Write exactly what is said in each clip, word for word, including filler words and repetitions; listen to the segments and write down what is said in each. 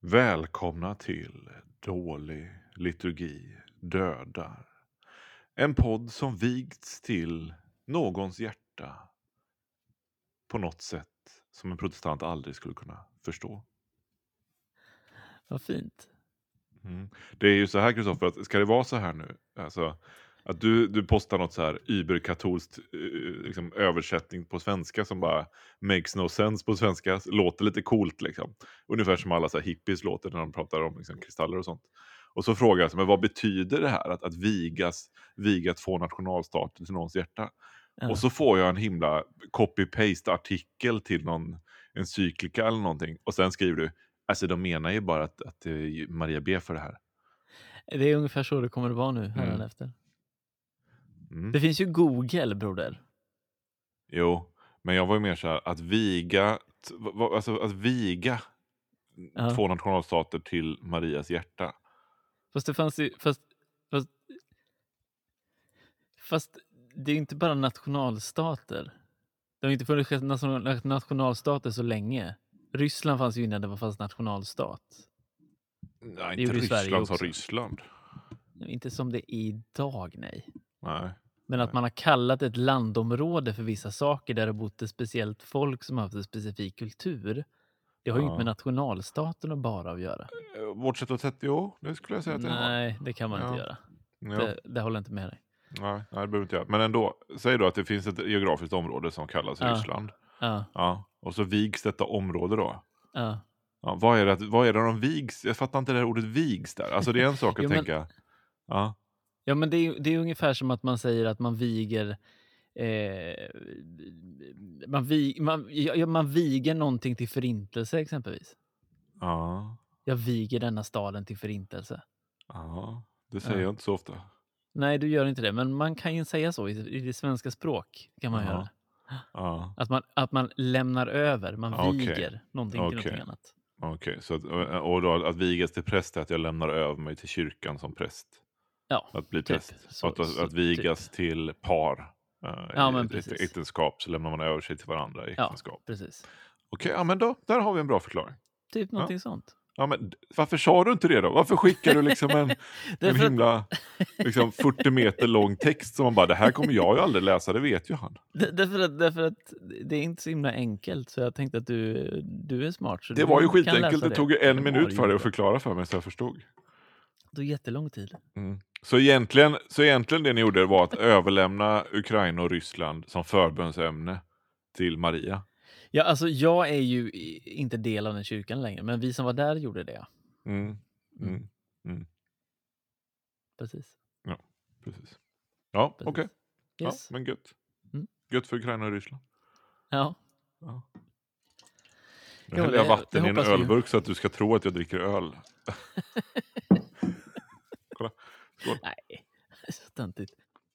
Välkomna till Dålig liturgi dödar. En podd som vigts till någons hjärta på något sätt som en protestant aldrig skulle kunna förstå. Vad fint. Mm. Det är ju så här, Kristoffer, att ska det vara så här nu? Alltså, att du, du postar något så här überkatolskt eh, liksom, översättning på svenska som bara makes no sense på svenska. Låter lite coolt liksom. Ungefär som alla så här hippies låter när de pratar om liksom, kristaller och sånt. Och så frågar jag, så, men vad betyder det här att, att vigas, viga två nationalstater till någons hjärta? Ja. Och så får jag en himla copy-paste-artikel till någon encyklika eller någonting. Och sen skriver du, alltså de menar ju bara att, att eh, Maria ber för det här. Det är ungefär så det kommer att vara nu här Mm. efter. Mm. Det finns ju Google, broder. Jo, men jag var ju mer så här att viga, t- va- va- alltså att viga Ja. två nationalstater till Marias hjärta. Fast det fanns ju... Fast, fast, fast det är inte bara nationalstater. Det har inte funnits nation- nationalstater så länge. Ryssland fanns ju innan det var fast nationalstat. Nej, Det inte gjorde ju Sverige Ryssland som också. Ryssland. Inte som det är idag, nej. Nej. Men att Nej. man har kallat ett landområde för vissa saker där det har bott ett speciellt folk som har haft en specifik kultur. Det har ju Ja. inte med nationalstaten att bara att göra. Eh, Vårt sätt att sätta, jo, det skulle jag säga att det har. Nej, det kan man Ja. inte göra. Ja. Det, det håller inte med dig. Nej, nej, det behöver inte jag. Men ändå, säg då att det finns ett geografiskt område som kallas Ja. Ryssland. Ja, Ja. Och så vigs detta område då. ja. Ja, vad är det, att- vad är det de vigs? Jag fattar inte det här ordet vigs där. Alltså det är en sak att Jo, men- tänka. Ja. Ja, men det är, ju- det är ungefär som att man säger att man viger... Eh, man, vi, man, ja, man viger någonting till förintelse exempelvis. Ja. Jag viger denna staden till förintelse. Ja. Det säger Ja. jag inte så ofta. Nej, du gör inte det. Men man kan ju säga så i, i det svenska språk. Kan man Ja. göra. Ja. Att man, att man lämnar över. Man Ja, okej. viger någonting till Okej. någonting annat. Okej, så att, och då att vigas till präst är att jag lämnar över mig till kyrkan som präst. Ja, Att bli typ. präst. Så- att, att, så- att vigas till par. eh, Ja, i men ett precis. äktenskap så lämnar man över sig till varandra i Ja, äktenskap. precis. Okej, ja men då, där har vi en bra förklaring. Typ någonting sånt. Ja, men d- varför sa du inte det då? Varför skickar du liksom en, en Därför att- himla liksom fyrtio meter lång text som man bara, det här kommer jag ju aldrig läsa, det vet ju han. D- Därför att, därför att det är inte så himla enkelt, så jag tänkte att du, du är smart. Så Det du var ju kan skitenkelt, läsa det tog ju en Det var minut det för dig ju att bra. förklara för mig så jag förstod. Det tog jättelång tid. Mm. Så, egentligen, så egentligen det ni gjorde var att överlämna Ukraina och Ryssland som förbönsämne till Maria. Ja, alltså jag är ju i- inte del av den kyrkan längre, men vi som var där gjorde det. Mm. Mm. Mm. Precis. Precis. Ja, Precis. okej. Ja, Yes. men gött. Mm. Gött för Ukraina och Ryssland. Ja. Ja. Nu Jo, häller jag det- vatten det i en hoppas vi ju. ölburk så att du ska tro att jag dricker öl. Kolla. Skål. Nej, så töntigt.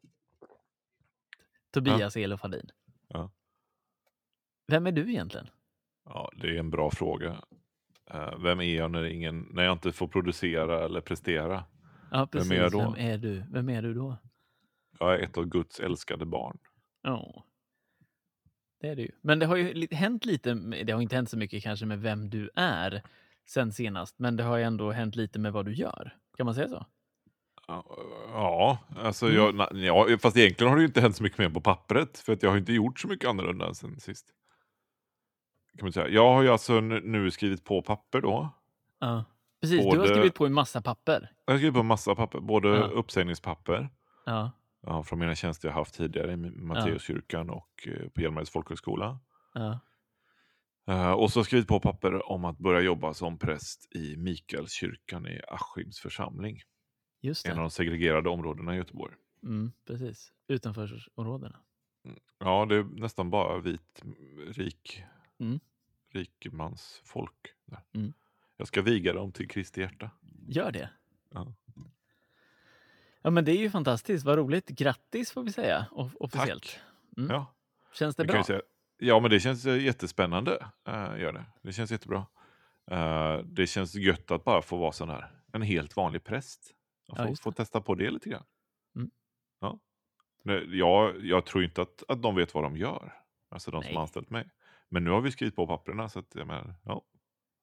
Tobias Elof Hadin. Ja. Vem är du egentligen? Ja, det är en bra fråga. Eh, vem är jag när, ingen, när jag inte får producera eller prestera? Ja, precis. är jag då? Vem är du? Vem är du då? Jag är ett av Guds älskade barn. Ja. Det är det ju. Men det har ju li- hänt lite, med- det har inte hänt så mycket kanske med vem du är sen senast, men det har ju ändå hänt lite med vad du gör. Kan man säga så? Ja, Ja, alltså Mm. jag, na- ja, fast egentligen har det ju inte hänt så mycket mer på pappret. För att jag har inte gjort så mycket annorlunda sen sist. Kan man säga. Jag har ju alltså nu- nu skrivit på papper då. Ja. Precis, du har Både- skrivit på en massa papper. Jag har skrivit på en massa papper. Både Ja. uppsägningspapper. Ja. Ja, från mina tjänster jag haft tidigare i Matteuskyrkan och eh, på Hjälmareds folkhögskola. Ja. Eh, och så har jag skrivit på papper om att börja jobba som präst i Mikaelskyrkan i Askims församling. Just En av det. de segregerade områdena i Göteborg. Mm, precis. Utanförsområdena. Ja, det är nästan bara vit, rik, Mm. rikmansfolk där. Mm. Jag ska viga dem till Kristi hjärta. Gör det. Ja. Ja, men det är ju fantastiskt. Vad roligt. Grattis får vi säga o- officiellt. Tack. Mm. Ja, Känns det det kan bra? jag säga. Ja, men det känns eh, jättespännande. Uh, gör det. Det känns jättebra. Eh, det känns gött att bara få vara sån här. En helt vanlig präst. Jag Ja, får, just få testa på det lite grann. Mm. Ja. Nej, Jag, jag tror inte att, att de vet vad de gör. Alltså de som Nej. har anställt mig. Men nu har vi skrivit på papperna så att jag menar, ja.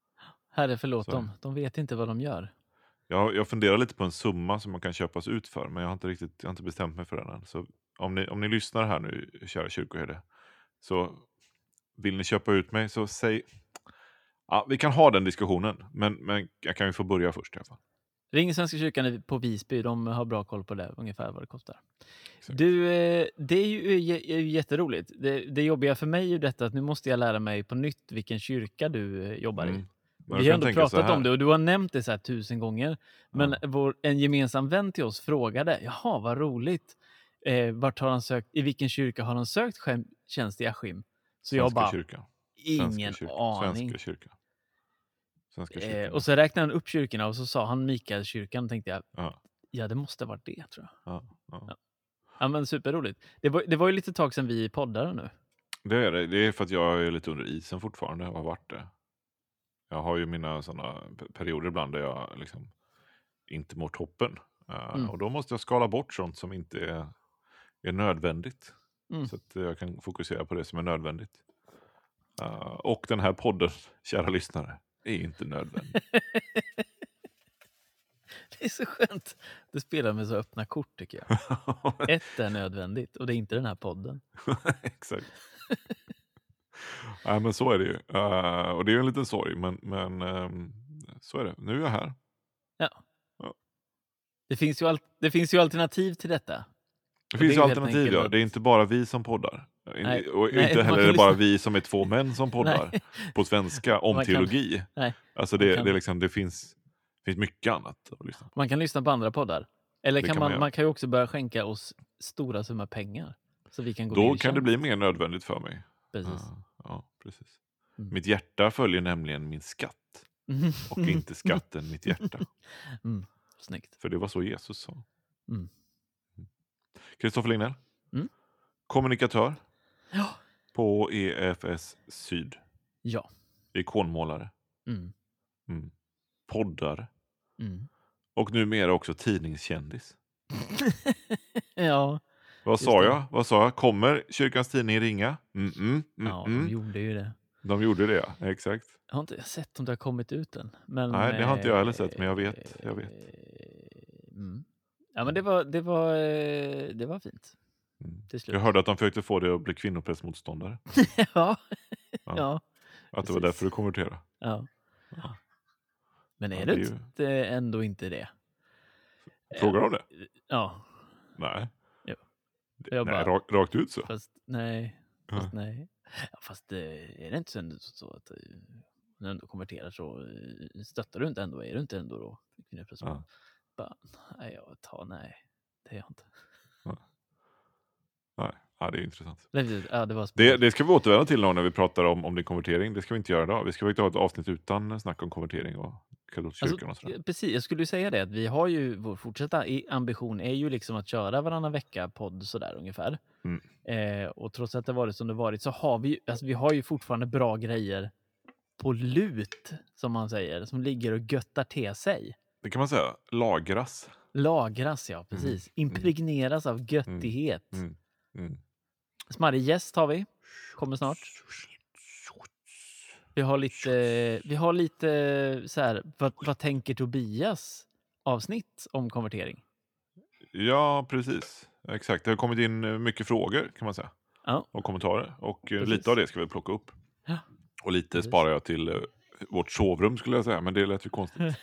Herre förlåt Så. dem. De vet inte vad de gör. Jag, jag funderar lite på en summa som man kan köpas ut för, men jag har inte riktigt jag har inte bestämt mig för den än. Så om ni, om ni lyssnar här nu, kära kyrkoherde, så vill ni köpa ut mig så säg... Ja, vi kan ha den diskussionen, men, men jag kan ju få börja först i alla fall. Ring Svenska kyrkan på Visby, de har bra koll på det, ungefär vad det kostar. Exakt. Du, eh, det är ju, är ju jätteroligt. Det, det jobbiga för mig är ju detta att nu måste jag lära mig på nytt vilken kyrka du eh, jobbar i. Mm. Men Vi jag har kan ändå tänka så pratat här. om det och du har nämnt det så här tusen gånger. Men Ja. vår, en gemensam vän till oss frågade, jaha vad roligt, eh, vart har han sökt, i vilken kyrka har han sökt skäm, tjänst i Askim? Så jag Svenska bara, kyrkan. ingen Svenska kyrkan. aning. Svenska kyrkan. Svenska Eh, kyrkan. och så räknade han upp kyrkorna och så sa han Mikaelskyrkan, tänkte jag, Ja. ja det måste varit det tror jag. Ja. Ja. Ja. Ja men superroligt. Det var, det var ju lite tag sedan vi poddade nu. Det är det. Det är för att jag är lite under isen fortfarande och har varit det. Jag har ju mina sådana perioder ibland där jag liksom inte mår toppen. Uh, Mm. Och då måste jag skala bort sånt som inte är, är nödvändigt. Mm. Så att jag kan fokusera på det som är nödvändigt. Uh, och den här podden, kära lyssnare, är inte nödvändig. Det är så skönt. Du spelar med så öppna kort tycker jag. Ett är nödvändigt och det är inte den här podden. Exakt. Nej, men så är det ju. Uh, och det är ju en liten sorg, men, men um, så är det. Nu är jag här. Ja. Ja. Det finns ju, al- det finns ju alternativ till detta. Det Och finns det är ju ju helt alternativ, enkelt ja. att- Det är inte bara vi som poddar. Nej, och nej, inte man heller kan är det bara lyssna- vi som är två män som poddar Nej. på svenska om Man kan- teologi. Nej. Alltså man det, kan- det, är liksom, det finns, finns mycket annat att lyssna på. Man kan lyssna på andra poddar. Eller Det kan kan man, man man, göra. kan ju också börja skänka oss stora summor pengar. Så vi kan gå Då ner i kan det tjänst. bli mer nödvändigt för mig. Precis. Ja, ja, precis. Mm. Mitt hjärta följer nämligen min skatt. Och inte skatten mitt hjärta. Mm. Snyggt. För det var så Jesus sa. Mm. Kristoffer Lignell. Mm. Kommunikatör Ja. på E F S Syd. Ja. Ikonmålare. Mm. Mm. Poddare. Mm. Och numera också tidningskändis. Ja. Vad Just sa det. jag? Vad sa jag? Kommer kyrkans tidning ringa? Mm, mm, mm, Ja, mm. de gjorde ju det. De gjorde det, ja. Exakt. Jag har inte sett om det har kommit ut än. Men, Nej, det har inte jag heller eh, sett, men jag vet, jag vet. Mm. Ja, men det var, det var, eh, det var fint. Mm. Till slut. Jag hörde att de försökte få det att bli kvinnoprästmotståndare. ja. Ja. ja. Att det var precis. därför du konverterade. Ja. Ja. Men är Ja, det, det är ju- inte ändå inte det? Frågar de det? Ja. Nej. Jo. Det- Jag Nej, bara- rakt, rakt ut så. Fast nej. Ja. Fast nej. Ja, fast eh, är det inte så, ändå så att eh, när du ändå konverterar så eh, stöttar du inte ändå? Är du inte ändå då? Ja. Bara, nej, jag tar nej. Det är jag inte. Nej, ja, det är intressant. Nej, Ja, det var Det, spännande. det ska vi återvända till någon när vi pratar om, om din konvertering. Det ska vi inte göra idag. Vi ska faktiskt ha ett avsnitt utan snack om konvertering och katolska kyrkan och sådär. Alltså, precis, jag skulle ju säga det att vi har ju, vår fortsatta i- ambition är ju liksom att köra varannan vecka podd sådär ungefär. Mm. Eh, och trots att det varit som det varit så har vi ju, alltså vi har ju fortfarande bra grejer på lut, som man säger, som ligger och göttar till sig. Det kan man säga. Lagras. Lagras, ja, precis. Impregneras av göttighet. Mm. Mm. Smarrig gäst har vi. Kommer snart. Vi har lite, vi har lite så här, vad, vad tänker Tobias avsnitt om konvertering? Ja, precis. Exakt. Det har kommit in eh, mycket frågor kan man säga. Ja. Och kommentarer. Och eh, Precis. lite av det ska vi plocka upp. Ja. Och lite Precis. sparar jag till eh, vårt sovrum skulle jag säga. Men det lät ju konstigt.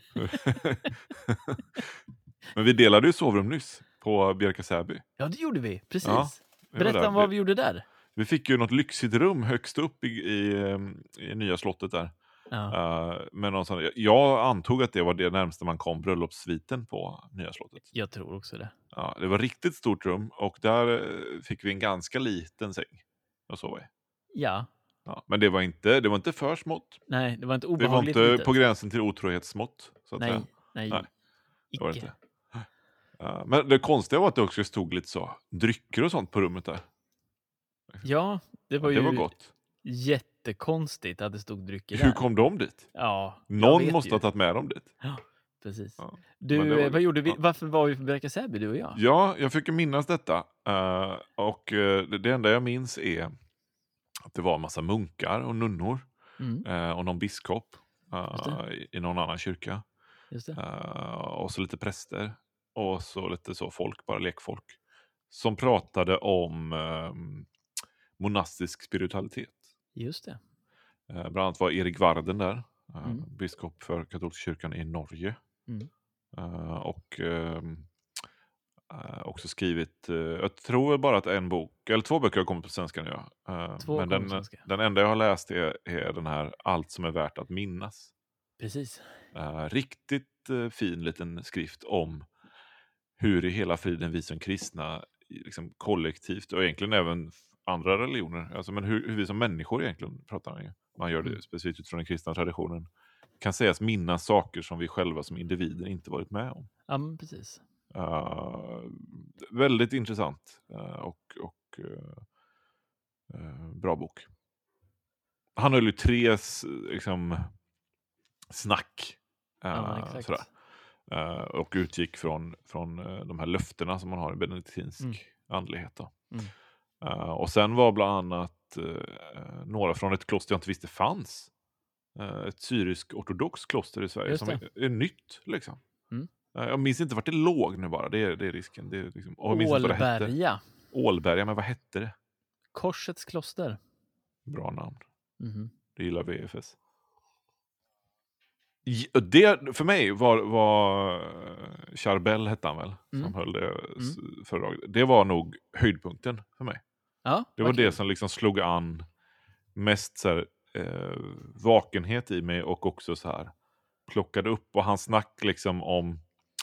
Men vi delade ju sovrum nyss på Bjärka Säby. Ja, det gjorde vi. Precis. Ja, vi var Berätta där. om vad vi gjorde där. Vi fick ju något lyxigt rum högst upp i, i, ehm, i nya slottet där. Ja, Uh, med någon sån, jag antog att det var det närmaste man kom bröllopssviten på nya slottet. jag tror också det. Ja, det var riktigt stort rum och där eh, fick vi en ganska liten säng att sova i. Ja, Ja, men det var inte, det var inte för smått. nej, det var inte Det var obehagligt inte litet. på gränsen till otrohetssmått. Så att nej, säga. nej, Nej, det var det icke. inte. Uh, men det konstiga var att det också stod lite så drycker och sånt på rummet där. Ja, det var Det ju var gott. jättekonstigt att det stod drycker Hur där. kom de dit? Ja, jag Någon vet måste ju. ha tagit med dem dit. Precis. Ja. Du, Men det var- eh, vad gjorde vi? ja. Varför var vi på Bjärka Säby, du och jag? Ja, jag försöker minnas detta. Uh, och uh, det, det enda jag minns är att det var en massa munkar och nunnor Mm. uh, och någon biskop. Just uh, det. i, i någon annan kyrka. Just det. Uh, och så lite präster. Och så lite så folk, bara lekfolk. Som pratade om um, monastisk spiritualitet. Just det. Uh, bland annat var Erik Varden där. Uh, Mm. biskop för katolska kyrkan i Norge. Mm. Uh, och um, uh, också skrivit, uh, jag tror bara att en bok, eller två böcker har kommit på svenska nu. Ja. Uh, Två men kommer på den, svenska. den enda jag har läst är, är den här Allt som är värt att minnas. Precis. Uh, riktigt uh, fin liten skrift om hur i hela friden vi som kristna liksom kollektivt och egentligen även andra religioner, alltså, men hur, hur vi som människor egentligen pratar man, man gör det Mm. specifikt utifrån den kristna traditionen, kan sägas minnas saker som vi själva som individer inte varit med om. Ja, men precis. Uh, väldigt intressant uh, och, och uh, uh, bra bok. Han höll ju tre s- liksom, snack uh, Ja, men exakt. sådär. Uh, och utgick från, från uh, de här löftena som man har i benediktinsk Mm. andlighet. Då. Mm. Uh, och sen var bland annat uh, några från ett kloster jag inte visste fanns. Uh, ett syrisk-ortodox kloster i Sverige Just som det. är, är nytt. Liksom. Mm. Uh, jag minns inte vart det låg nu bara, det är, det är risken. Det är liksom, och jag minns inte vad det hette. Ålberga. Ålberga, men vad hette det? Korsets kloster. Bra namn. Mhm. Det gillar V F S. J- Det för mig var, var eh, Charbel hette han väl, Mm. som höll det s- föredraget. Det var nog höjdpunkten för mig. Ja, Det vad var det kul. som liksom slog an mest så här, eh, vakenhet i mig och också så här plockade upp. Och han snack liksom om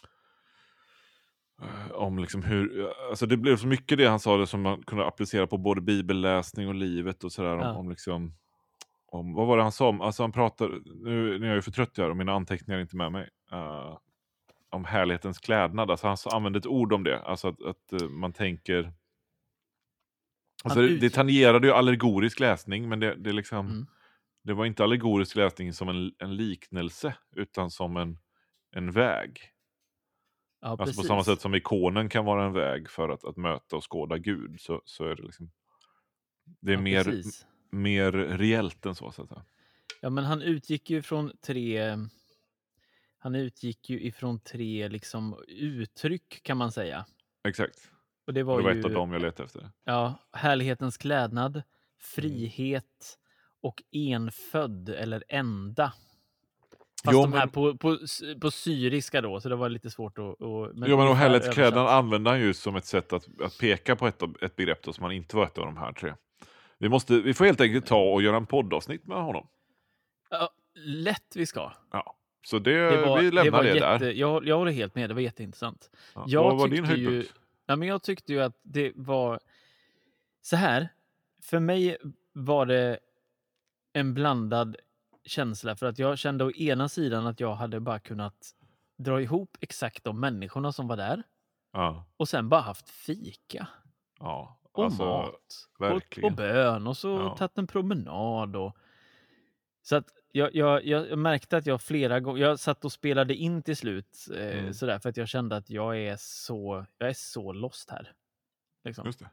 eh, om liksom hur, alltså det blev så mycket det han sa det som man kunde applicera på både bibelläsning och livet och sådär. Om, Ja. om liksom om, vad var det han sa om? Alltså han pratar, nu, nu är jag ju för trött här och mina anteckningar är inte med mig. Uh, om härlighetens klädnad. Alltså han s- använde ett ord om det. Alltså att, att uh, man tänker... Alltså Han det, det ut- tangerade ju allegorisk läsning, men det, det liksom... Mm. Det var inte allegorisk läsning som en, en liknelse, utan som en, en väg. Ja, Alltså precis. på samma sätt som ikonen kan vara en väg för att, att möta och skåda Gud, så, så är det liksom... Det är Ja, mer, precis. mer reellt än så, så att säga. Ja, men han utgick ju från tre... Han utgick ju ifrån tre liksom uttryck, kan man säga. Exakt. Och det Och var, det var ju ett av dem jag letade efter. ja, härlighetens klädnad, frihet och enfödd eller enda. Fast Jo, de här men- på, på, på syriska då, så det var lite svårt att... att Men men jo, men och ungefär härlighetsklädnad översatt. använder han ju som ett sätt att, att peka på ett, av- ett begrepp då, som han inte var ett av de här tre. Vi, måste, vi får helt enkelt ta och göra en poddavsnitt med honom. Ja, lätt vi ska. Ja. Så det, Det var, vi lämnar det, var det, jätte, där. Jag, jag håller helt med, det var jätteintressant. Ja. Jag Vad var din tyckte ju, höjdpunkt? ja, men jag tyckte ju att det var så här. För mig var det en blandad känsla, för att jag kände å ena sidan att jag hade bara kunnat dra ihop exakt de människorna som var där Ja, och sen bara haft fika ja. och Alltså, mat och, verkligen. och bön och så Ja. tagit en promenad. Och... Så att jag, jag, jag märkte att jag flera gånger, jag satt och spelade in till slut eh, Mm. sådär, för att jag kände att jag är så, jag är så lost här. Liksom. Just det.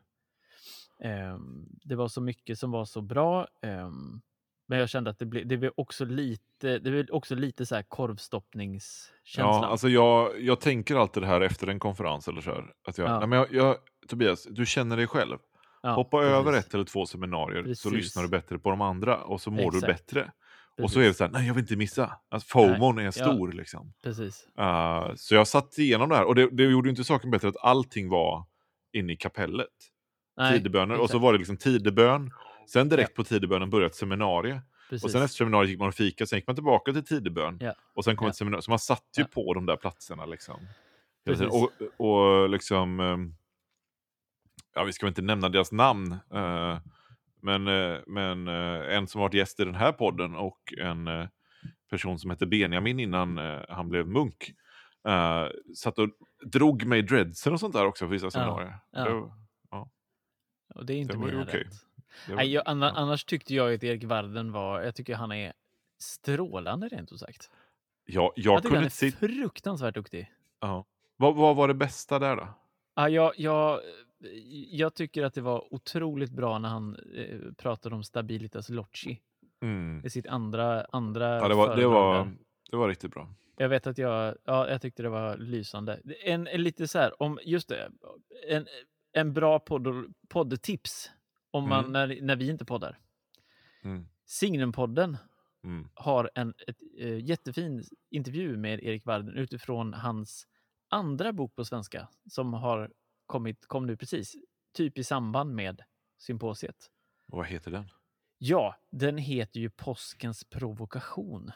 Ehm, det var så mycket som var så bra. ehm, men jag kände att det blev, det blev också lite, det blev också lite så här korvstoppningskänslan. Ja, alltså jag, jag tänker alltid det här efter en konferens eller så här. Att jag, Ja. nej, men jag, jag, Tobias, du känner dig själv. Ja, Hoppa precis. över ett eller två seminarier så Precis. lyssnar du bättre på de andra och så mår du Exakt. bättre. Och Precis. så är det så här, nej jag vill inte missa. Alltså, FOMON är stor liksom. Precis. Uh, så jag satt igenom det här och det, det gjorde ju inte saken bättre att allting var inne i kapellet. Nej, Tideböner, och så exakt. var det liksom tidebön. Sen direkt Ja. på tidebönen började ett seminarium. Precis. Och sen efter seminariet gick man och fika, sen gick man tillbaka till tidebön. Ja. Och sen kom Ja. ett seminarium. Så man satt ju Ja. på de där platserna liksom. Hela Precis. tiden. Och, och liksom... um, ja, vi ska väl inte nämna deras namn. Uh, men uh, men uh, en som varit gäst i den här podden och en uh, person som hette Benjamin innan uh, han blev munk. Uh, satt och drog mig dreadsen och sånt där också för vissa seminarier. ja. Det, var- ja, Och det är inte det var ju mer än okej. rätt. det var- Nej, jag, anna, ja. Annars tyckte jag att Erik Varden var, jag tycker han är strålande rent ut sagt. Ja, jag, Jag tycker kunde han är inte sitta... fruktansvärt duktig. Ja. Vad, vad var det bästa där då? Ja, jag, jag, jag tycker att det var otroligt bra när han eh, pratade om Stabilitas Loci. Mm. i sitt andra, andra Ja, det var, det, föredrag var, där. det var riktigt bra. Jag vet att jag, ja, jag tyckte det var lysande. En, en lite så här, om, just det, en, en bra podd, poddtips om man, Mm. när, när vi inte poddar. Mm. Signumpodden Mm. har en ett, äh, jättefin intervju med Erik Varden utifrån hans andra bok på svenska som har kommit, kom nu precis, typ i samband med symposiet. Och vad heter den? Ja, den heter ju Påskens provokation.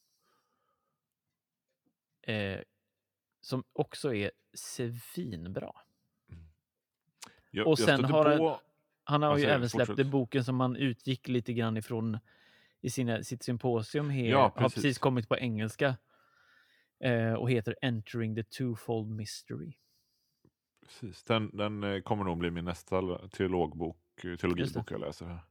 Eh, som också är svinbra. Jag, Och jag sen stötte har han, på... han har Vad ju säger du? även släppt Fortsätt. boken som man utgick lite grann ifrån i sina, sitt symposium. He, Ja, har precis. precis kommit på engelska eh, och heter Entering the Twofold Mystery. Precis. Den, den eh, kommer nog bli min nästa teologbok, eh, teologibok jag läser här.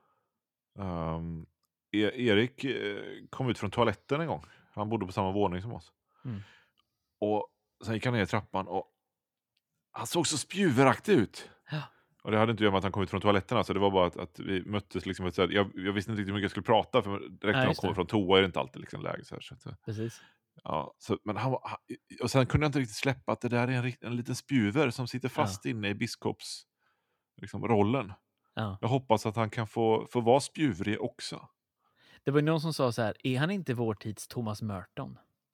Um, e- Erik eh, kom ut från toaletten en gång. Han bodde på samma våning som oss. Mm. Och sen gick han ner i trappan och han såg så spjuveraktig ut. Ja. Och det hade inte att göra med att han kom ut från toaletten. Alltså. Det var bara att, att vi möttes. Liksom, ett, så här, jag, jag visste inte riktigt hur mycket jag skulle prata. För direkt Nej, när de just kommer det. från toa är det inte alltid liksom, läge. Så här, så att, så. Precis. Ja, så, men han, var- han, och sen kunde jag inte riktigt släppa att det där är en, rikt- en liten spjuver som sitter fast inne i biskops liksom, rollen. Ja. Jag hoppas att han kan få, få vara spjuvrig också. Det var ju någon som sa så här, är han inte vår tids Thomas Merton?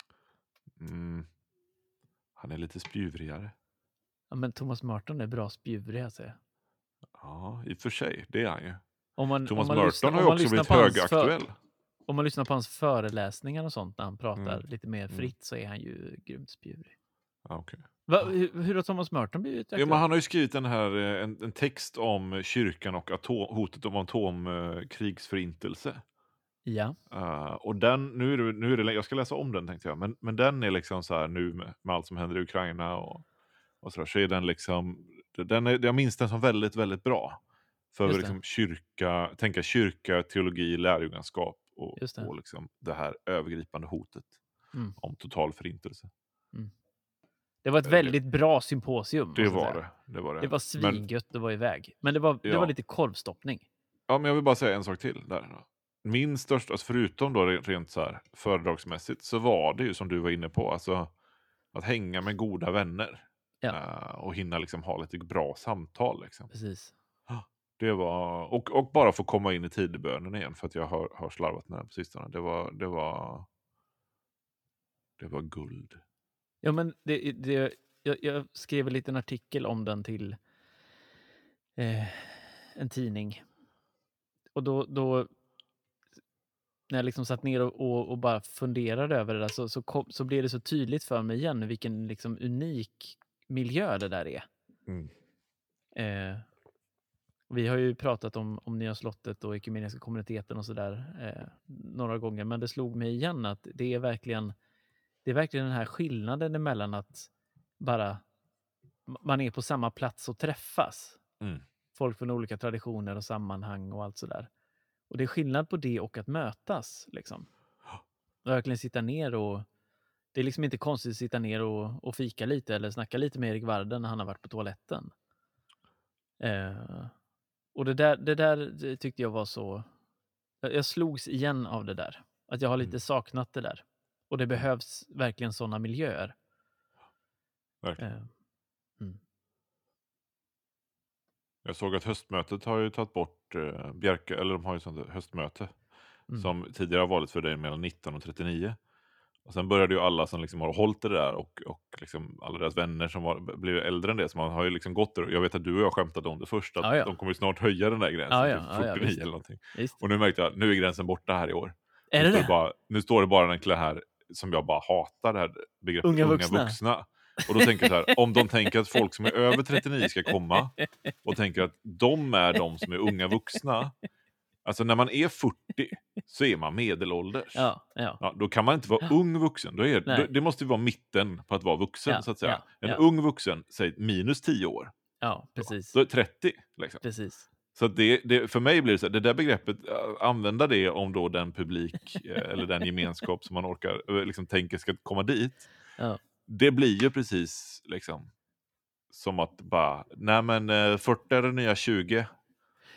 Mm. Han är lite spjuvrigare. Ja, men Thomas Merton är bra spjuvrig, jag säger. Ja, i och för sig. Det är han ju. Om man, Thomas om man Merton lyssnar, har ju om man också lyssnar blivit på hans högaktuell. För, om man lyssnar på hans föreläsningar och sånt när han pratar Mm. lite mer Mm. fritt så är han ju grymt spjuvrig. Ja, okay. Va, hur, hur har Thomas Merton blivit Jo, aktuell? men han har ju skrivit den här, eh, en, en text om kyrkan och atom, hotet om atomkrigsförintelse. Ja. Uh, och den, nu är, det, nu är det, jag ska läsa om den tänkte jag, men, men den är liksom så här nu med, med allt som händer i Ukraina och, och så där, så är den liksom, den är, jag minns den som väldigt, väldigt bra. För Just liksom kyrka, tänka kyrka, teologi, lärjungaskap och, Just det. och liksom det här övergripande hotet Mm. om total förintelse. Det var ett Det- väldigt bra symposium. Det måste jag var säga. det. Det var, det. Det var svingött att vara iväg. Men det var, det Ja. var lite korvstoppning. Ja, men jag vill bara säga en sak till där. Då. Min största, alltså förutom då rent, rent så här föredragsmässigt, så var det ju som du var inne på, alltså att hänga med goda vänner. Ja. Uh, och hinna liksom ha lite bra samtal. Liksom. Precis. Det var, och, och bara få komma in i tidebönen igen, för att jag har, har slarvat med den på sistone. Det var, det var, det var guld. Ja, men det, det, jag, jag skrev en liten artikel om den till eh, en tidning. Och då, då när jag liksom satt ner och, och, och bara funderade över det där, så, så, kom, så blev det så tydligt för mig igen vilken liksom unik miljö det där är. Mm. Eh, vi har ju pratat om, om Nya slottet och ekumeniska kommuniteten och sådär eh, några gånger, men det slog mig igen att det är verkligen det är verkligen den här skillnaden emellan att bara man är på samma plats och träffas. Mm. Folk från olika traditioner och sammanhang och allt sådär. Och det är skillnad på det och att mötas. Liksom. Verkligen sitta ner och... Det är liksom inte konstigt att sitta ner och, och fika lite eller snacka lite med Erik Varden när han har varit på toaletten. Eh, och det där, det där det tyckte jag var så... Jag, jag slogs igen av det där. Att jag har lite Mm. saknat det där. Och det behövs verkligen sådana miljöer. Verkligen. Eh, mm. Jag såg att höstmötet har ju tagit bort eh, Bjerke, eller de har ju sånt höstmöte Mm. som tidigare har varit för dig mellan nitton och trettionio. Och sen började ju alla som liksom har hållit det där och, och liksom alla deras vänner som var, blev äldre än det, så man har ju liksom gått där. Jag vet att du och jag skämtade om det först, att Ja, ja. de kommer ju snart höja den där gränsen Ja, ja. till Ja, ja, fyrtionio visst. eller någonting. Visst. Och nu märkte jag, nu är gränsen borta här i år. Är nu, det står det? bara, nu står det bara den kille här som jag bara hatar, det här begreppet Unga unga vuxna. vuxna. Och då tänker jag så här, om de tänker att folk som är över trettionio ska komma och tänker att de är de som är unga vuxna. Alltså när man är fyrtio så är man medelålders. Ja, ja. Ja, då kan man inte vara ung vuxen. Då är, Nej. då, det måste ju vara mitten på att vara vuxen, Ja, så att säga. ja, En ja. ung vuxen, säg minus tio år. Ja, precis. Då är trettio. Liksom. Precis. Så att det, det, för mig blir det så här, det där begreppet, äh, använda det om då den publik eh, eller den gemenskap som man orkar, eh, liksom tänker ska komma dit. Ja. Det blir ju precis liksom som att bara, nej men eh, fyrtio är det nya tjugo.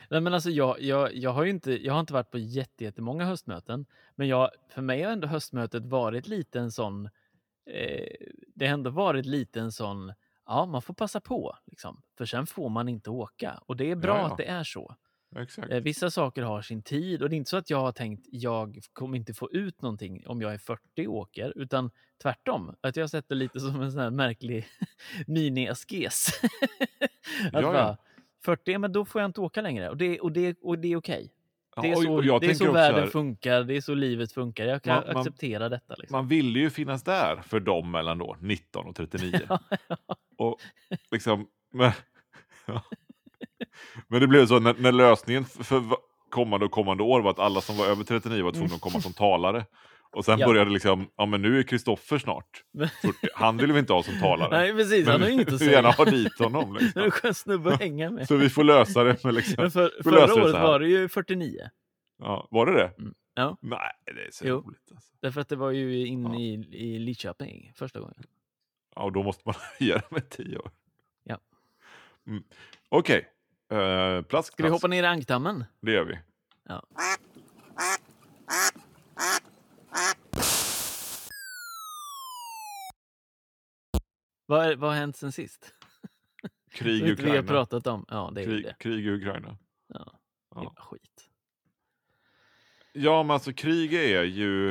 Nej, men alltså jag, jag, jag har ju inte, jag har inte varit på jätte, jättemånga höstmöten, men jag, för mig har ändå höstmötet varit lite en sån, eh, det har ändå varit lite en sån, ja, man får passa på, liksom, för sen får man inte åka. Och det är Ja, bra att ja, det är så. exakt. Eh, vissa saker har sin tid och det är inte så att jag har tänkt jag kommer inte få ut någonting om jag är fyrtio och åker, utan tvärtom. Att jag har sett det lite som en sån här märklig mini-askes. Att Ja, ja. bara, fyrtio, men då får jag inte åka längre. Och det, och det, och det är okej. Ja, Det är och, så, och jag det är tänker så också världen här, funkar, det är så livet funkar. Jag kan man, man, acceptera detta. Liksom. man ville ju finnas där för dem mellan då nitton och trettionio. Ja, ja. Och liksom, men, ja. Men det blev så när, när lösningen f- för va- kommande och kommande år var att alla som var över trettionio var tvungna att komma som talare. Och sen Ja. började liksom, ja men nu är Kristoffer snart fyrtio. Han vill vi inte ha som talare. Nej, precis. Men Han har ju inget att vi vill gärna säga. ha dit honom. Det är Liksom. en skön snubbe att hänga med. Så vi får lösa det med liksom. Men för, vi förra löser det året så här. var det ju fyrtionio. Ja, var det det? Mm. Ja. Nej, det är så Jo. roligt. Alltså. Därför att det var ju in Ja. i, i Lidköping första gången. Ja, och då måste man göra med tio år. Ja. Mm. Okej. Uh, plats, Ska vi plats. hoppa ner i ankdammen? Det gör vi. Ja. Vad, är- vad har hänt sen sist? Krig Som i inte vi har Ukraina. pratat om. Ja, det är ju Krig, det. krig i Ukraina. Ja, det Ja. är bara skit. Ja, men alltså krig är ju...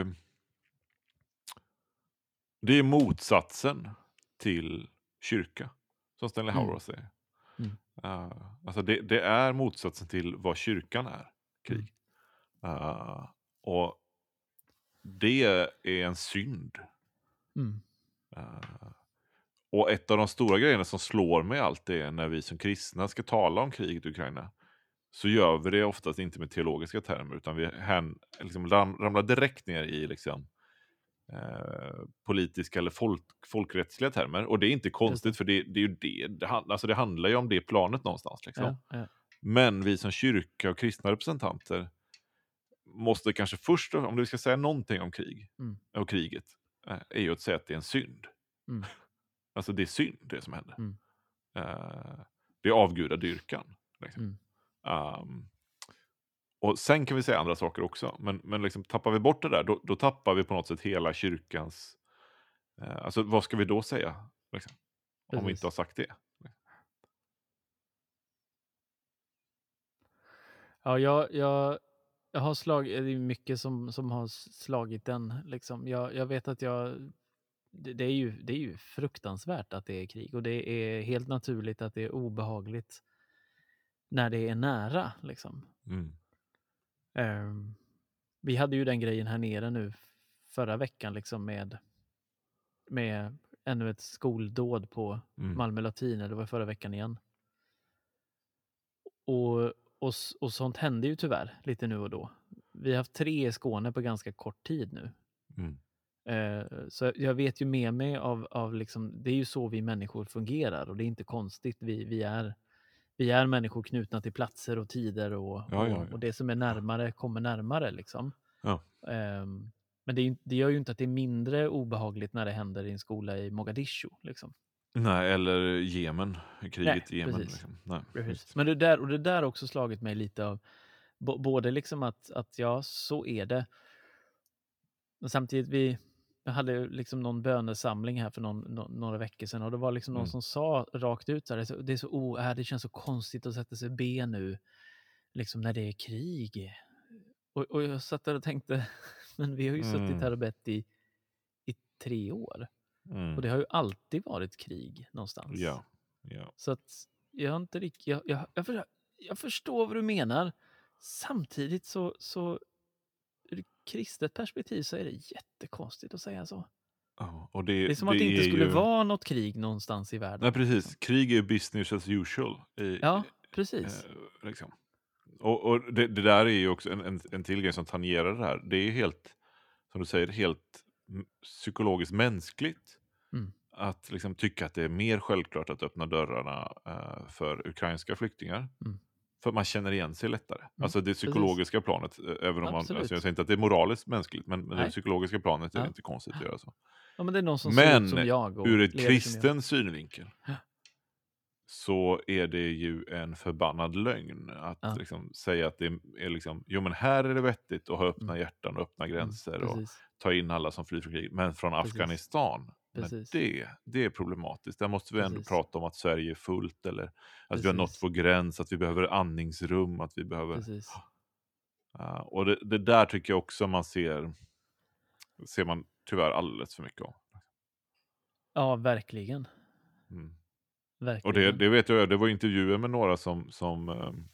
Det är motsatsen till kyrka, som Stanley Mm. Hauerwas säger. Mm. Uh, alltså det, det är motsatsen till vad kyrkan är, krig. Mm. Uh, och det är en synd. Mm. Uh, och ett av de stora grejerna som slår mig allt är när vi som kristna ska tala om kriget i Ukraina, så gör vi det oftast inte med teologiska termer, utan vi hän, liksom ram, ramlar direkt ner i liksom, eh, politiska eller folk, folkrättsliga termer. Och det är inte konstigt, för det, det är ju det, det, hand, alltså det handlar ju om det planet någonstans. Liksom. Ja, ja. Men vi som kyrka och kristna representanter måste kanske först, om vi ska säga någonting om krig Mm. och kriget, eh, är ju att säga att det är en synd. Mm. Alltså det är synd det som händer. Mm. Uh, det är avgudadyrkan. Liksom. Mm. Um, och sen kan vi säga andra saker också. Men, men liksom, tappar vi bort det där, då, då tappar vi på något sätt hela kyrkans... Uh, alltså vad ska vi då säga? Liksom, om vi inte har sagt det. Ja, jag, jag, jag har slagit, det är mycket som, som har slagit den. Liksom. Jag, jag vet att jag... Det, det, är ju, det är ju fruktansvärt att det är krig. Och det är helt naturligt att det är obehagligt när det är nära. Liksom. Mm. Um, vi hade ju den grejen här nere nu förra veckan liksom med, med ännu ett skoldåd på Mm. Malmö latin. Det var förra veckan igen. Och, och, och sånt händer ju tyvärr lite nu och då. Vi har haft tre i Skåne på ganska kort tid nu. Mm. Uh, så jag vet ju med mig av, av liksom, det är ju så vi människor fungerar och det är inte konstigt. Vi, vi, är, vi är människor knutna till platser och tider och, Ja, ja, ja. och, och det som är närmare kommer närmare liksom. Ja. Um, men det, är, det gör ju inte att det är mindre obehagligt när det händer i en skola i Mogadishu. Liksom. Nej, eller Jemen. Kriget Nej, i Jemen. precis. Liksom. Nej, Precis. visst. Men det där, och det där har också slagit mig lite av b- både liksom att, att ja, så är det. Men samtidigt, vi jag hade liksom någon bönesamling här för någon, no, några veckor sedan och det var liksom någon Mm. som sa rakt ut så här, det är så, det, är så oh, äh, det känns så konstigt att sätta sig be nu liksom när det är krig. Och, och jag satt där och tänkte, men vi har ju Mm. suttit här och bett i, i tre år. Mm. Och det har ju alltid varit krig någonstans. Ja. Ja. Så att jag har inte riktigt... Jag, jag, jag, förstår, jag förstår vad du menar. Samtidigt så, så ur ett kristet perspektiv så är det jättekonstigt att säga så. Ja, och det, Det är som att det inte skulle ju... vara något krig någonstans i världen. Nej, precis. Krig är business as usual. I, ja, precis. Eh, liksom. Och, och det, det där är ju också en, en, en till grej som tangerar det här. Det är helt, som du säger, helt psykologiskt mänskligt. Mm. Att liksom tycka att det är mer självklart att öppna dörrarna uh, för ukrainska flyktingar. Mm. För man känner igen sig lättare. Mm. Alltså det psykologiska Precis. planet. Även om man, alltså jag säger inte att det är moraliskt mänskligt. Men Nej. det psykologiska planet är ja. inte konstigt att göra så. Ja, men det är någon som men ser ut som jag. Och ur ett kristen synvinkel. Ja. så är det ju en förbannad lögn att Ja. liksom säga att det är liksom, jo men här är det vettigt att ha öppna Mm. hjärtan och öppna Mm. gränser och Precis. ta in alla som flyr från krig. Men från Precis. Afghanistan, men Precis. det, det är problematiskt. Där måste vi ändå Precis. prata om att Sverige är fullt eller att vi har nått Precis. vår gräns, att vi behöver andningsrum, att vi behöver... Precis. Uh, och det, det där tycker jag också man ser, ser man tyvärr alldeles för mycket om. Ja, verkligen. Mm. Verkligen. Och det, det vet jag, det var intervjuer med några som, som um,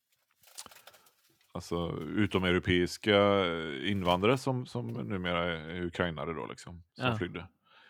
alltså utomeuropeiska invandrare som, som numera är ukrainare då liksom, som Ja. flydde.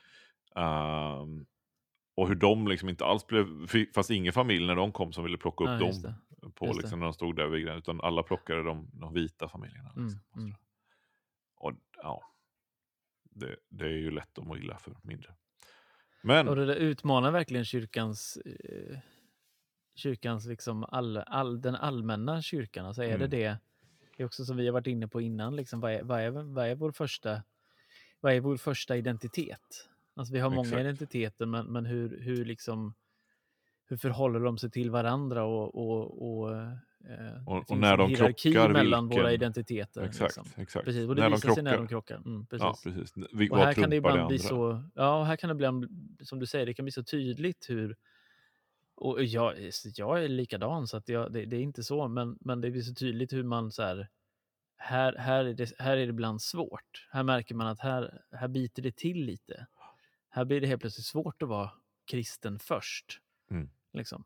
Um, och hur de liksom inte alls blev, fast ingen familj när de kom som ville plocka upp Ja, just dem det. på Just liksom, det. när de stod där vid gränsen, utan alla plockade de, de vita familjerna. Mm. Liksom. Mm. Och ja, det, det är ju lätt att må illa för mindre. Men Och det där utmanar verkligen kyrkans eh, kyrkans liksom all, all, den allmänna kyrkan. Alltså är Mm. det det, det är också som vi har varit inne på innan, liksom, vad, är, vad, är, vad är vår första vad är vår första identitet? Alltså vi har många Exakt. identiteter, men, men hur, hur liksom hur förhåller de sig till varandra och, och, och eh, det Och, och finns när en de hierarki krockar, mellan vilken... våra identiteter. Exakt, Liksom. exakt. Precis, och det När de visar sig när krockar. de krockar. Mm, precis. Ja, precis. Vi, Och vad här kan det trumpar det ibland bli andra? så, ja, och här kan det ibland, som du säger, det kan bli så tydligt hur, och jag, jag är likadan så att jag, det, det är inte så, men, men det blir så tydligt hur man så här, här, här, är det, här är det ibland svårt. Här märker man att här, här biter det till lite. Här blir det helt plötsligt svårt att vara kristen först. Mm. Liksom.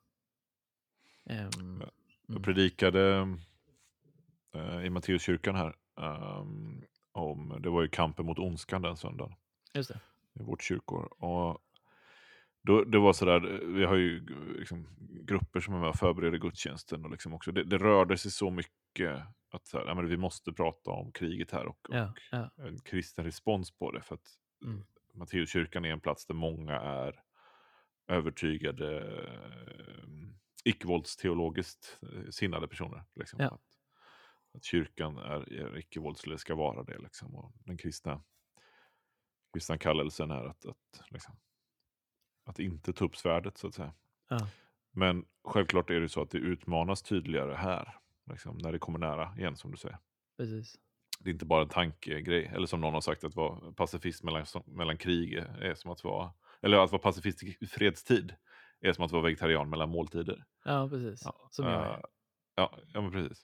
Um, Jag mm. predikade uh, i Matteuskyrkan här um, om, det var ju kampen mot ondskan den söndagen. Just det. I vårt kyrkor. Och då, det var sådär, vi har ju liksom grupper som är med och förbereder gudstjänsten och liksom också, det, det rörde sig så mycket att så här, ja, men vi måste prata om kriget här och, Ja, och ja. en kristen respons på det, för att Mm. Matteuskyrkan är en plats där många är övertygade eh, icke-våldsteologiskt eh, sinnade personer. Liksom, Ja. att, att kyrkan är, är icke-vålds, eller ska vara det. Liksom, och den kristna, kristna kallelsen är att, att, liksom, att inte ta upp svärdet, så att säga. Ja. Men självklart är det så att det utmanas tydligare här, liksom, när det kommer nära igen, som du säger. Precis. Det är inte bara en tankegrej, eller som någon har sagt, att vara pacifist mellan, mellan krig är som att vara, eller att vara pacifist i fredstid är som att vara vegetarian mellan måltider. Ja, precis. Ja, Som jag är. uh, ja, ja, men precis.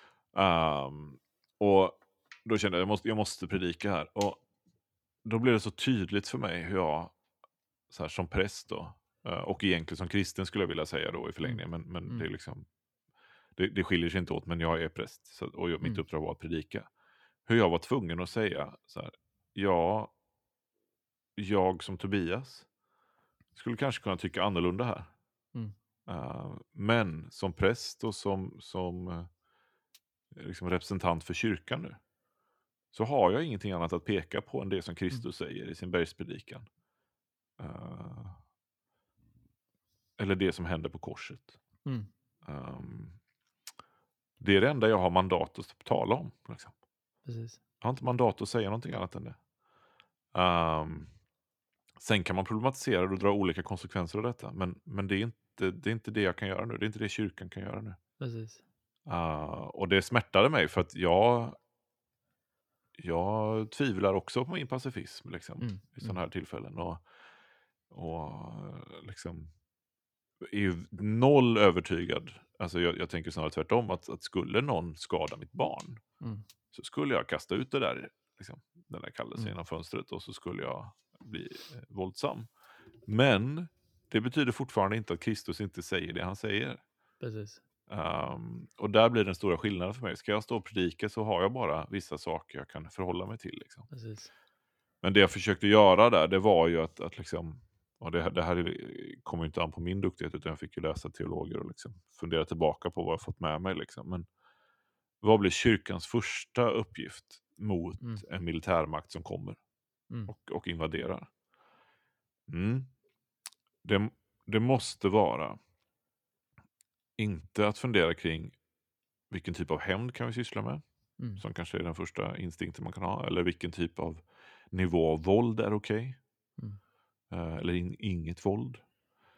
Um, och då kände jag, jag måste, jag måste predika här. Och då blev det så tydligt för mig hur jag, så här, som präst då, uh, och egentligen som kristen skulle jag vilja säga då i förlängningen, men, men Mm. det är liksom, det, det skiljer sig inte åt, men jag är präst, så, och jag, mitt Mm. uppdrag var att predika. Hur jag var tvungen att säga så här, ja, jag som Tobias skulle kanske kunna tycka annorlunda här. Mm. Uh, men som präst och som, som uh, liksom representant för kyrkan nu, så har jag ingenting annat att peka på än det som Kristus mm. säger i sin bergspredikan. Uh, eller det som händer på korset. Mm. Um, det är det enda jag har mandat att tala om. Liksom. Precis. Jag har inte mandat att säga någonting annat än det. Um, sen kan man problematisera och dra olika konsekvenser av detta. Men, men det, är inte, det är inte det jag kan göra nu. Det är inte det kyrkan kan göra nu. Precis. Uh, och det smärtade mig för att jag jag tvivlar också på min pacifism liksom, Mm. i sådana här tillfällen. Och, och liksom är ju noll övertygad. Alltså jag, jag tänker snarare tvärtom, att, att skulle någon skada mitt barn Mm. så skulle jag kasta ut det där, liksom, den där kallelsen Mm. genom fönstret, och så skulle jag bli eh, våldsam. Men det betyder fortfarande inte att Kristus inte säger det han säger. Precis. Um, och där blir den stora skillnaden för mig. Ska jag stå och predika så har jag bara vissa saker jag kan förhålla mig till. Liksom. Precis. Men det jag försökte göra där, det var ju att, att liksom, och det, det här kommer ju inte an på min duktighet, utan jag fick ju läsa teologer och liksom fundera tillbaka på vad jag fått med mig. Liksom. Men vad blir kyrkans första uppgift mot Mm. en militärmakt som kommer Mm. och, och invaderar? Mm. Det, det måste vara inte att fundera kring vilken typ av hämnd kan vi syssla med, Mm. som kanske är den första instinkten man kan ha, eller vilken typ av nivå av våld är okej, Mm. uh, eller in, inget våld.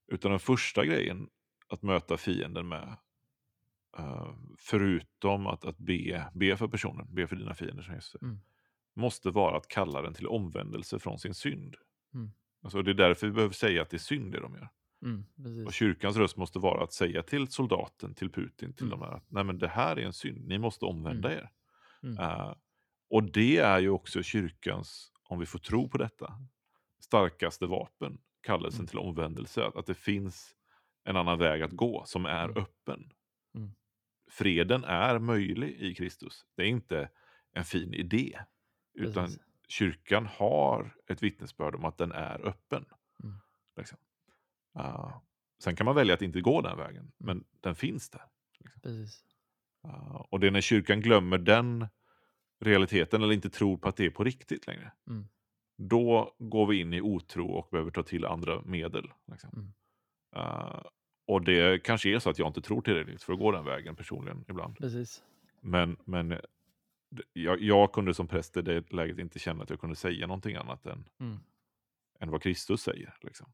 Utan den första grejen att möta fienden med, uh, förutom att, att be, be för personen, be för dina fiender som Jesus, Mm. måste vara att kalla den till omvändelse från sin synd. Mm. Alltså det är därför vi behöver säga att det är synd det de gör. Mm. Och Precis. kyrkans röst måste vara att säga till soldaten, till Putin, till Mm. de här, att nej men det här är en synd, ni måste omvända Mm. er. Mm. Uh, och det är ju också kyrkans, om vi får tro på detta, starkaste vapen, kallelsen Mm. till omvändelse, att, att det finns en annan väg att gå som är Mm. öppen. Mm. Freden är möjlig i Kristus. Det är inte en fin idé, utan Precis. kyrkan har ett vittnesbörd om att den är öppen. Mm. Liksom. Uh, sen kan man välja att inte gå den vägen, Mm. men den finns där. Liksom. Precis. Uh, och det är när kyrkan glömmer den realiteten eller inte tror på att det är på riktigt längre. Mm. Då går vi in i otro och behöver ta till andra medel. Liksom. Mm. Uh, och det kanske är så att jag inte tror tillräckligt för att gå den vägen personligen ibland. Precis. Men, men d- jag, jag kunde som präst i det läget inte känna att jag kunde säga någonting annat än, Mm. än vad Kristus säger. Liksom.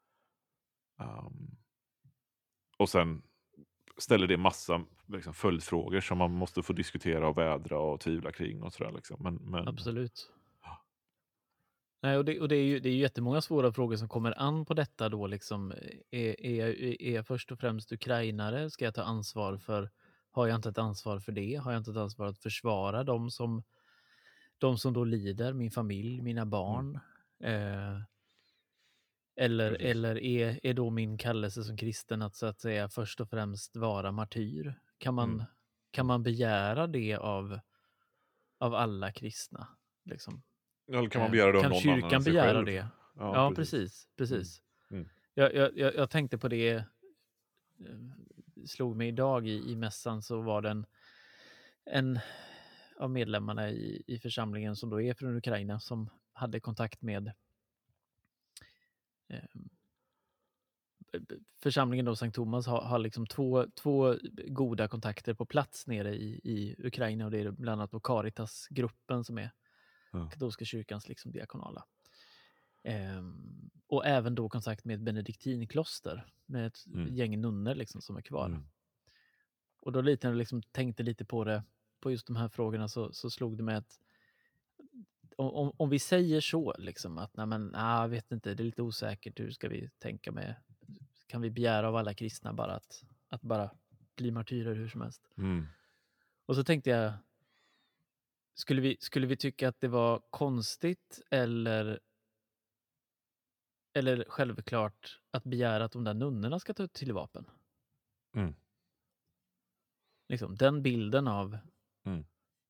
Um, och sen ställer det massa liksom, följdfrågor som man måste få diskutera och vädra och tvivla kring och sådär. Liksom. Men, men, Absolut. Nej, och det, och det är ju det är ju jättemånga svåra frågor som kommer an på detta då. Liksom, är, är, jag, är jag först och främst ukrainare? Ska jag ta ansvar för, har jag inte ett ansvar för det? Har jag inte ett ansvar att försvara dem som, de som då lider, min familj, mina barn? Mm. Eh, eller Precis. eller är, är då min kallelse som kristen att så att säga först och främst vara martyr? Kan man, Mm. kan man begära det av, av alla kristna? Liksom? Eller kan man Eh, begära det av kan någon annan än kyrkan sig begära själv? det? Ja, Ja, precis. precis. precis. Mm. Mm. Jag, jag, jag, jag tänkte på det, eh, slog mig idag i, i mässan, så var det en, en av medlemmarna i, i församlingen som då är från Ukraina som hade kontakt med eh, församlingen då, Sankt Thomas har, har liksom två, två goda kontakter på plats nere i, i Ukraina, och det är bland annat då Caritas-gruppen som är Ja. katolska kyrkans liksom diakonala. Ehm, och även då kontakt med ett benediktinkloster med ett Mm. gäng nunnor liksom som är kvar. Mm. Och då lite när jag liksom tänkte lite på det, på just de här frågorna, så, så slog det mig att om, om vi säger så liksom att nej men, ah, jag vet inte, det är lite osäkert, hur ska vi tänka med, kan vi begära av alla kristna bara att, att bara bli martyrer hur som helst? Mm. Och så tänkte jag, skulle vi, skulle vi tycka att det var konstigt eller eller självklart att begära att de där nunnorna ska ta till vapen? Mm. Liksom, den bilden av Mm.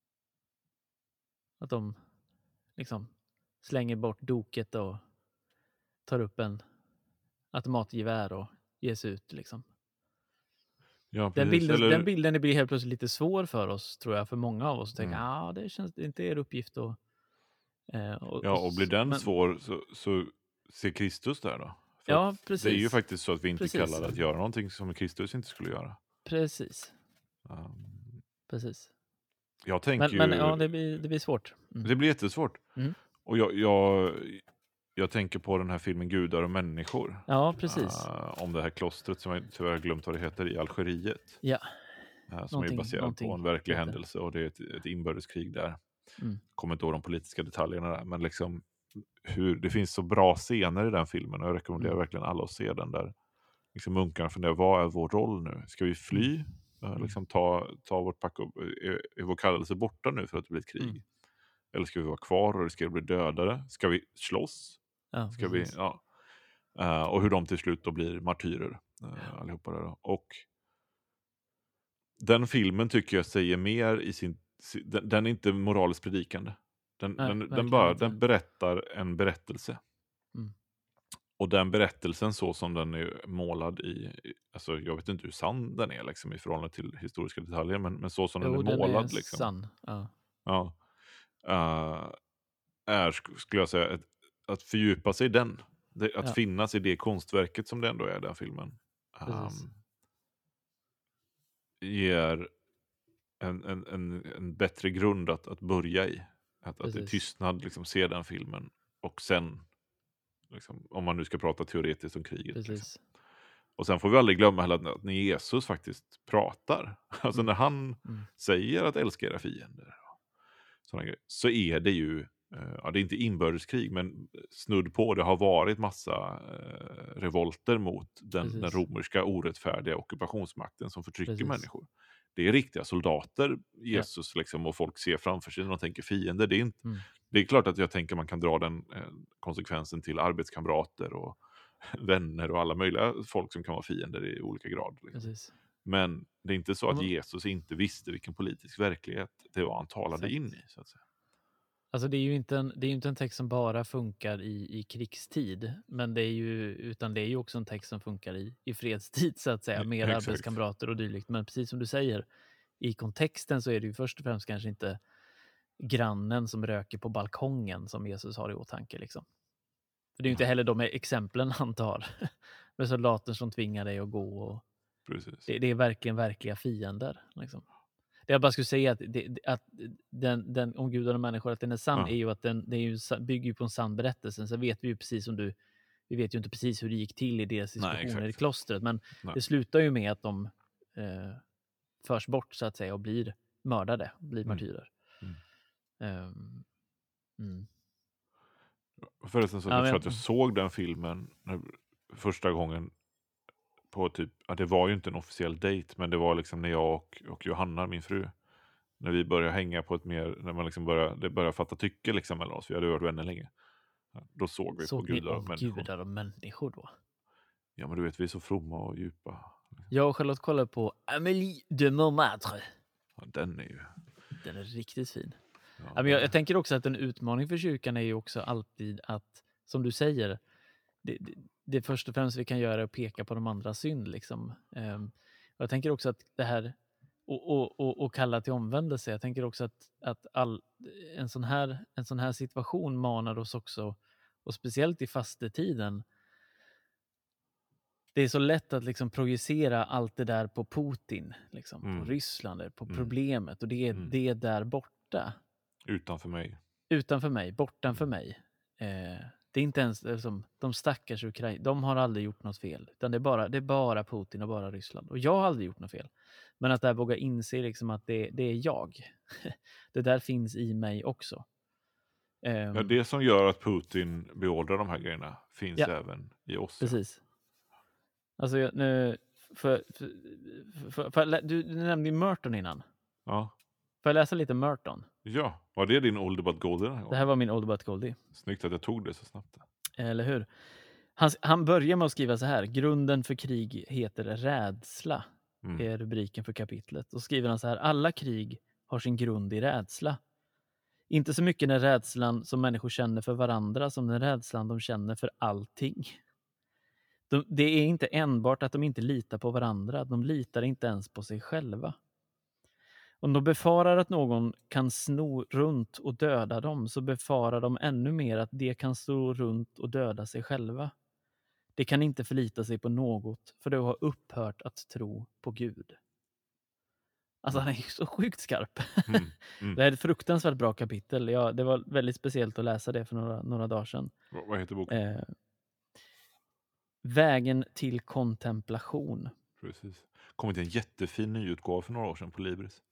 att de liksom slänger bort doket och tar upp en automatgevär och ger sig ut. Liksom. Ja, Den, precis. bilden, Eller, den bilden blir helt plötsligt lite svår för oss, tror jag, för många av oss. Att tänka, Mm. ah, det känns det är inte er uppgift. Och, eh, och, ja, och blir den men, svår så, så ser Kristus där då. För Ja, att precis. det är ju faktiskt så att vi inte Precis. kallar att göra någonting som Kristus inte skulle göra. Precis. Um, Precis. jag tänker Men, ju... men ja, det blir, det blir svårt. Mm. Det blir jättesvårt. Mm. Och jag, jag, jag tänker på den här filmen Gudar och människor. Ja, precis. Uh, om det här klostret som jag tyvärr glömt vad det heter i Algeriet. Ja. Uh, som Någonting- är baserad någonting på en verklig heter. händelse. Och det är ett, ett inbördeskrig där. Mm. Kommer inte ihåg de politiska detaljerna där. Men liksom hur, det finns så bra scener i den filmen. Och jag rekommenderar Mm. verkligen alla att se den där. Liksom munkarna funderar, vad är vår roll nu? Ska vi fly? Uh, Mm. liksom ta, ta vårt pack upp? Är, är vår kallelse borta nu för att det blir ett krig? Mm. Eller Eller ska vi vara kvar och ska vi bli dödade? Ska vi slåss? Ja, Ska vi, precis. ja. Uh, och hur de till slut då blir martyrer. Uh, allihopa där då. Och den filmen tycker jag säger mer i sin... si- Den, den är inte moraliskt predikande. Den, Nej, den, den, verkligen bara, inte. den berättar en berättelse. Mm. Och den berättelsen så som den är målad i... i- Alltså jag vet inte hur sann den är liksom, i förhållande till historiska detaljer. Men, men så som Jo, den är den målad. är liksom. sann. Ja. Ja. Uh, är, sk- skulle jag säga, ett, att fördjupa sig i den. Det, att Ja. finnas i det konstverket som det ändå är, den filmen. Precis. Um, ger en, en, en, en bättre grund att, att börja i. Att, att det är Precis. tystnad, liksom, se den filmen. Och sen, liksom, om man nu ska prata teoretiskt om kriget. Liksom. Precis. Och sen får vi aldrig glömma heller att att när Jesus faktiskt pratar, alltså Mm. när han Mm. säger att älska era fiender, såna grejer, så är det ju, eh, ja, det är inte inbördeskrig, men snudd på, det har varit massa eh, revolter mot den, den Precis. romerska orättfärdiga ockupationsmakten som förtrycker Precis. människor. Det är riktiga soldater, Ja. Jesus, liksom, och folk ser framför sig när de tänker fiender. Det är, inte, Mm. det är klart att jag tänker man kan dra den eh, konsekvensen till arbetskamrater och vänner och alla möjliga folk som kan vara fiender i olika grad. Liksom. Precis. Men det är inte så att Mm. Jesus inte visste vilken politisk verklighet det var han talade Exakt. in i. Så att säga. Alltså det är ju inte en, det är ju inte en text som bara funkar i, i krigstid, men det är ju, utan det är ju också en text som funkar i, i fredstid så att säga, med Exakt. arbetskamrater och dylikt. Men precis som du säger, i kontexten så är det ju först och främst kanske inte grannen som röker på balkongen som Jesus har i åtanke. Liksom. För det är ju inte heller de exemplen han tar med soldater som tvingar dig att gå. Och Precis. det, det är verkligen verkliga fiender. Liksom. Det jag bara skulle säga att, det, att den, den om Gud och människor, att den är sann, Ja. är ju att den, det är ju, bygger ju på en sann berättelse. Så vet vi ju precis som du, vi vet ju inte precis hur det gick till i deras Nej, diskussioner i exakt. klostret, men Nej. det slutar ju med att de eh, förs bort så att säga och blir mördade, blir Mm. martyrer. Mm. Um, mm. Förresten så Ja, jag men- tror att jag såg den filmen när- första gången på typ, ja, det var ju inte en officiell dejt, men det var liksom när jag och, och Johanna, min fru, när vi började hänga på ett mer, när man liksom började, det började fatta tycke liksom mellan oss, vi hade varit vänner länge. Ja, då såg vi Såg på ni gudar och om människor. gudar och människor då? Ja, men du vet, vi är så fromma och djupa. Jag och Charlotte kollade på Amélie de Montmartre. Ja, den är ju... Den är riktigt fin. Ja, Ja, men jag, jag tänker också att en utmaning för kyrkan är ju också alltid att, som du säger, det, det, det först och främst vi kan göra är att peka på de andra synd. Liksom. Um, och jag tänker också att det här, och, och, och, och kalla till omvändelse, jag tänker också att, att all, en, sån här, en sån här situation manar oss också, och speciellt i fastetiden, det är så lätt att liksom projicera allt det där på Putin, liksom, Mm. på Ryssland, på Mm. problemet, och det är Mm. det är där borta. Utanför mig. Utanför mig, bortanför Mm. mig. Eh, det är inte ens det är som de stackars Ukraina, de har aldrig gjort något fel. Utan det är, bara, det är bara Putin och bara Ryssland. Och jag har aldrig gjort något fel. Men att där våga inse liksom att det, det är jag. Det där finns i mig också. Ehm, Ja, det som gör att Putin beordrar de här grejerna finns Ja. även i oss. Ja. Precis. Alltså jag, nu, för, för, för, för, du, du nämnde ju Merton innan. Ja. Får jag läsa lite Merton? Ja, var det din Old But Gold den här gången? Det här var min Old But Goldie. Snyggt att jag tog det så snabbt. Eller hur? Han, han börjar med att skriva så här. Grunden för krig heter rädsla. Mm. Är rubriken för kapitlet. Och skriver han så här. Alla krig har sin grund i rädsla. Inte så mycket den rädslan som människor känner för varandra som den rädslan de känner för allting. De, det är inte enbart att de inte litar på varandra. De litar inte ens på sig själva. Om de befarar att någon kan sno runt och döda dem, så befarar de ännu mer att de kan sno runt och döda sig själva. De kan inte förlita sig på något, för de har upphört att tro på Gud. Alltså han är ju så sjukt skarp. Mm. Mm. Det är ett fruktansvärt bra kapitel. Ja, det var väldigt speciellt att läsa det för några, några dagar sedan. Vad vad heter boken? Eh, Vägen till kontemplation. Precis. Kom till en jättefin nyutgåva för några år sedan på Libris.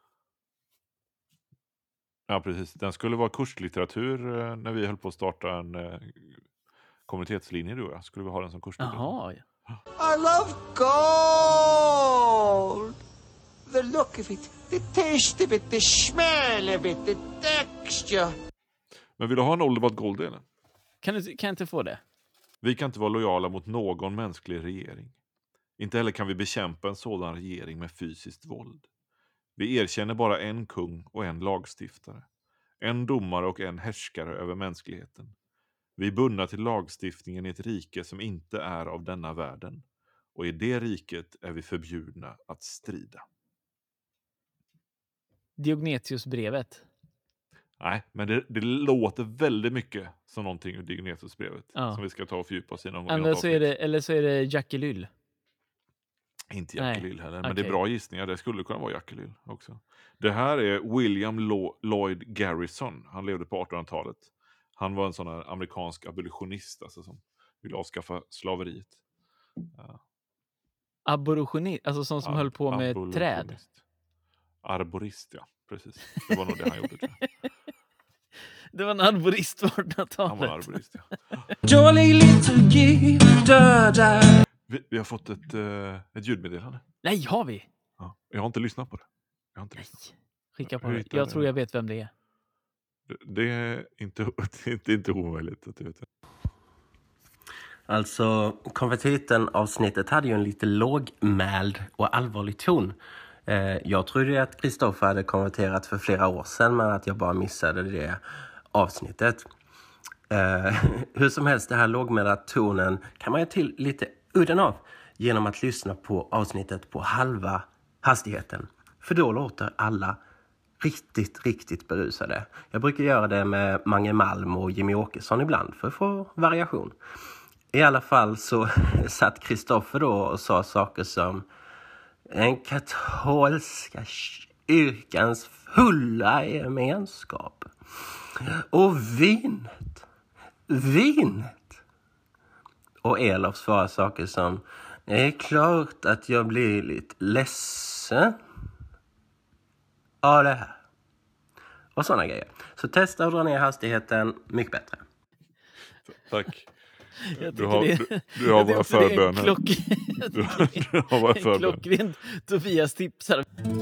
Ja, precis. Den skulle vara kurslitteratur eh, när vi höll på att starta en eh, kommunitetslinje, du och jag. Skulle vi ha den som kurslitteratur. Jaha, ja. I love gold. The look of it, the taste of it, the smell of it, the texture. Men vill du ha en Old But Gold eller? Kan, du, kan jag inte få det? Vi kan inte vara lojala mot någon mänsklig regering. Inte heller kan vi bekämpa en sådan regering med fysiskt våld. Vi erkänner bara en kung och en lagstiftare. En domare och en härskare över mänskligheten. Vi är bundna till lagstiftningen i ett rike som inte är av denna världen. Och i det riket är vi förbjudna att strida. Diognetusbrevet. Nej, men det, det låter väldigt mycket som någonting ur Diognetusbrevet. Ja. Som vi ska ta och fördjupa oss i någon gång. i Eller något så, är avsnitt. det, eller så är det Jackie Lyll. Inte Jackie Nej, Lill heller, men det okej. är bra gissningar. Det skulle kunna vara Jackie Lill också. Det här är William Lo- Lloyd Garrison. Han levde på artonhundratalet. Han var en sån här amerikansk abolitionist alltså, som ville avskaffa slaveriet. Ja. Aboriginist, alltså sån som Ab- höll på med abolitionist. träd. Arborist, ja. Precis. Det var nog det han gjorde, tror jag. Det var en arborist på Han var en artonhundratalet. arborist, ja. Jolly little gifter. Vi, vi har fått ett, eh, ett ljudmeddelande. Nej, har vi? Ja. Jag har inte lyssnat på det. Jag har inte lyssnat. Skicka på Hur det. hittar Jag du tror det? jag vet vem det är. Det, det är inte, det är inte, inte omöjligt att du vet det. Alltså, konvertiten-avsnittet hade ju en lite lågmäld och allvarlig ton. Eh, jag trodde att Kristoffer hade konverterat för flera år sedan, men att jag bara missade det avsnittet. Eh, hur som helst, den här lågmälda tonen kan man ju till lite udden av genom att lyssna på avsnittet på halva hastigheten. För då låter alla riktigt, riktigt berusade. Jag brukar göra det med Mange Malm och Jimmy Åkesson ibland för att få variation. I alla fall så satt Kristoffer då och sa saker som den katolska kyrkans fulla gemenskap. Och vinet. Vinet. Och Elof svarar saker som det är klart att jag blir lite ledsen av det här. Och sådana grejer. Så testa att dra ner hastigheten mycket bättre. Tack. Jag Du tycker har, det- du, du har jag våra tycker det är en förböner. klock- jag Du, tycker du har våra det är förböner. klockrent. Tobias tipsar.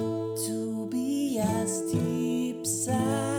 Tobias tipsar.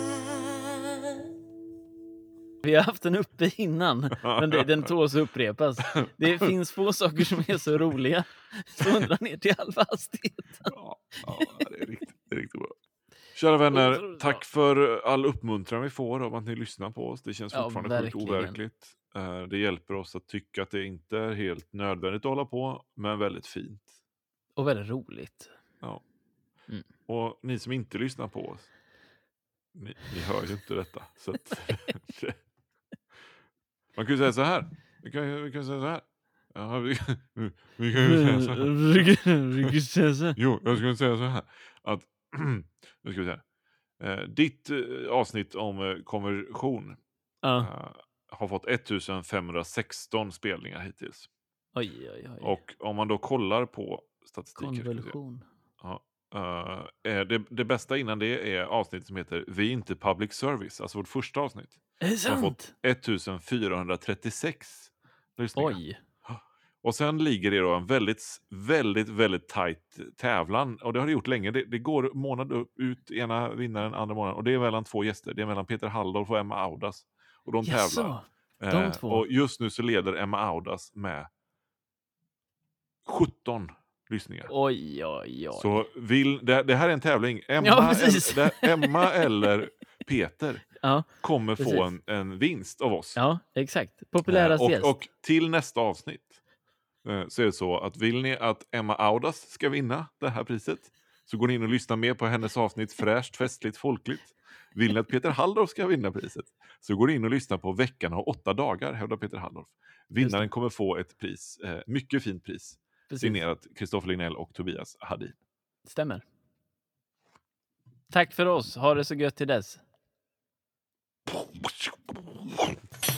Vi har haft den uppe innan, men det, den tåls att upprepas. Det finns få saker som är så roliga. Så undrar ner till halva hastigheten. Ja, ja, det är riktigt, det är riktigt bra. Kära vänner, Otroligt tack bra. för all uppmuntran vi får av att ni lyssnar på oss. Det känns Ja, fortfarande sjukt verkligen. overkligt. Eh, Det hjälper oss att tycka att det inte är helt nödvändigt att hålla på, men väldigt fint. Och väldigt roligt. Ja. Mm. Och ni som inte lyssnar på oss, ni, ni hör ju inte detta. Så att, man kan ju säga så här. Vi kan, ju- vi kan säga så här. Ja, vi, vi kan ju säga så här. Jo, jag skulle säga så här. Att, nu ska vi säga. Eh, ditt eh, avsnitt om eh, konversion Ja. eh, har fått femtonhundrasexton spelningar hittills. Oj, oj, oj. Och om man då kollar på statistiken. ska vi se. Konvolution. Ja, eh, är det, det bästa innan det är avsnitt som heter Vi är inte public service. Alltså vårt första avsnitt. Är det Som har sant? fått fjortonhundratrettiosex lyssningar. Oj. Och sen ligger det då en väldigt, väldigt, väldigt tajt tävlan. Och det har det gjort länge. Det, det går månad upp- ut, ena vinnaren, andra månaden. Och det är mellan två gäster. Det är mellan Peter Halldorf och Emma Audas. Och de tävlar. Jaså? De Eh, två? och just nu så leder Emma Audas med sjutton lyssningar. Oj, oj, oj. Så vill, det, det här är en tävling. Emma, Ja, precis. eller, det- Emma eller Peter Ja, kommer precis. få en, en vinst av oss. ja, exakt. Populärast Eh, gäst. och, och till nästa avsnitt eh, så är det så att vill ni att Emma Audas ska vinna det här priset så går ni in och lyssnar mer på hennes avsnitt fräscht, festligt, folkligt. Vill ni att Peter Halldorf ska vinna priset så går ni in och lyssnar på Veckan har åtta dagar, hävdar Peter Halldorf. Vinnaren kommer få ett pris, eh, mycket fint pris, Precis. signerat Kristoffer Lignell och Tobias Hadin. Stämmer. Tack för oss. Ha det så gött till dess.